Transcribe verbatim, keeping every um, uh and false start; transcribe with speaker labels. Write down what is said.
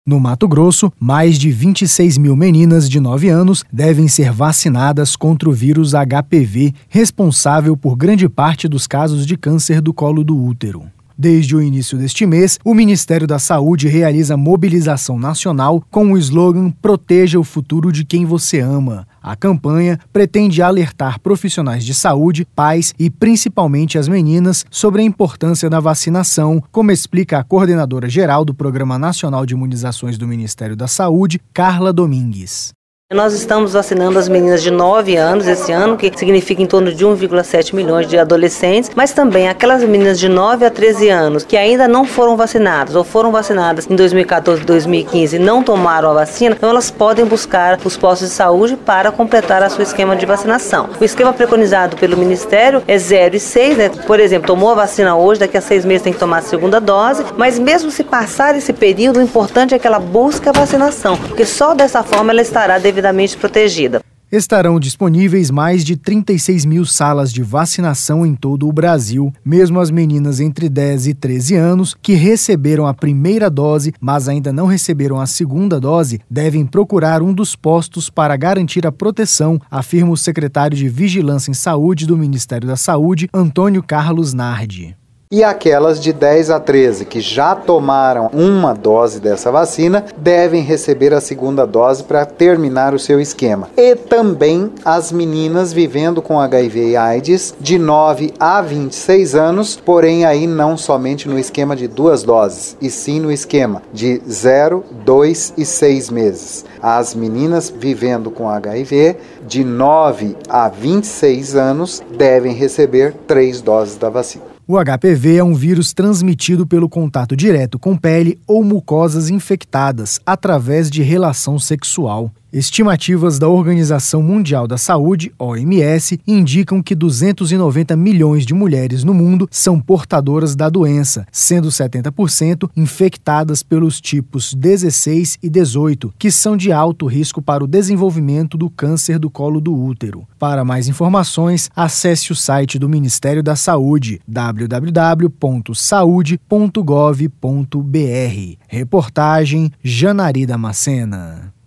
Speaker 1: No Mato Grosso, mais de vinte e seis mil meninas de nove anos devem ser vacinadas contra o vírus H P V, responsável por grande parte dos casos de câncer do colo do útero. Desde o início deste mês, o Ministério da Saúde realiza mobilização nacional com o slogan Proteja o futuro de quem você ama. A campanha pretende alertar profissionais de saúde, pais e principalmente as meninas sobre a importância da vacinação, como explica a coordenadora geral do Programa Nacional de Imunizações do Ministério da Saúde, Carla Domingues.
Speaker 2: Nós estamos vacinando as meninas de nove anos esse ano, que significa em torno de um vírgula sete milhões de adolescentes, mas também aquelas meninas de nove a treze anos que ainda não foram vacinadas ou foram vacinadas em dois mil e quatorze, dois mil e quinze e não tomaram a vacina, então elas podem buscar os postos de saúde para completar a seu esquema de vacinação. O esquema preconizado pelo Ministério é zero e seis, né? Por exemplo, tomou a vacina hoje, daqui a seis meses tem que tomar a segunda dose, mas mesmo se passar esse período, o importante é que ela busque a vacinação, porque só dessa forma ela estará devidamente devidamente protegida.
Speaker 1: Estarão disponíveis mais de trinta e seis mil salas de vacinação em todo o Brasil. Mesmo as meninas entre dez e treze anos que receberam a primeira dose, mas ainda não receberam a segunda dose, devem procurar um dos postos para garantir a proteção, afirma o secretário de Vigilância em Saúde do Ministério da Saúde, Antônio Carlos Nardi.
Speaker 3: E aquelas de dez a treze que já tomaram uma dose dessa vacina devem receber a segunda dose para terminar o seu esquema. E também as meninas vivendo com H I V e AIDS de nove a vinte e seis anos, porém aí não somente no esquema de duas doses, e sim no esquema de zero, dois e seis meses. As meninas vivendo com H I V de nove a vinte e seis anos devem receber três doses da vacina.
Speaker 1: O H P V é um vírus transmitido pelo contato direto com pele ou mucosas infectadas através de relação sexual. Estimativas da Organização Mundial da Saúde, O M S, indicam que duzentos e noventa milhões de mulheres no mundo são portadoras da doença, sendo setenta por cento infectadas pelos tipos dezesseis e dezoito, que são de alto risco para o desenvolvimento do câncer do colo do útero. Para mais informações, acesse o site do Ministério da Saúde, w w w ponto saude ponto gov ponto b r. Reportagem Janari Damascena.